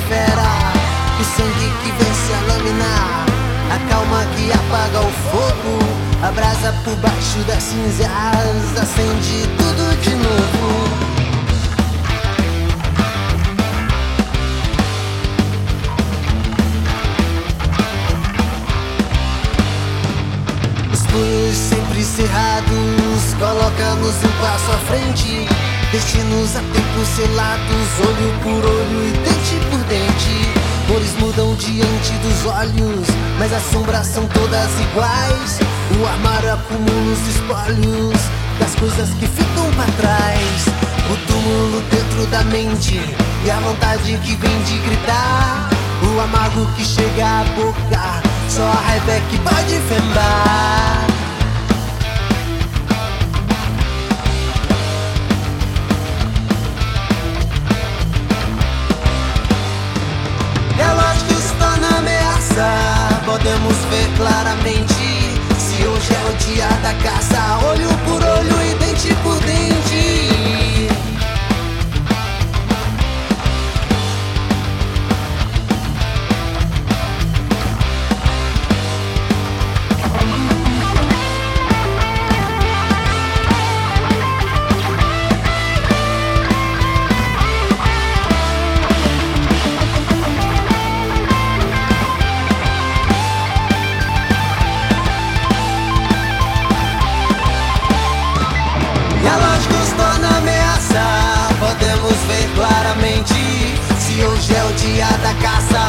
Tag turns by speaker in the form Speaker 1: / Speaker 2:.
Speaker 1: fera, o sangue que vence a lâmina, a calma que apaga o fogo, a brasa por baixo das cinzas acende tudo de novo. Punhos sempre cerrados, coloca-nos um passo à frente, destinos a tempo selados, olho por olho e dente por dente. Cores mudam diante dos olhos, mas as sombras são todas iguais. O armário acumula os espólios das coisas que ficam pra trás. O túmulo dentro da mente e a vontade que vem de gritar. O amargo que chega à boca, só a raiva é que pode fembrar. Relógios estão na ameaça, podemos ver claramente. Se hoje é o dia da caça, olho por olho e dente por dente. Podemos ver claramente. Se hoje é o dia da caça,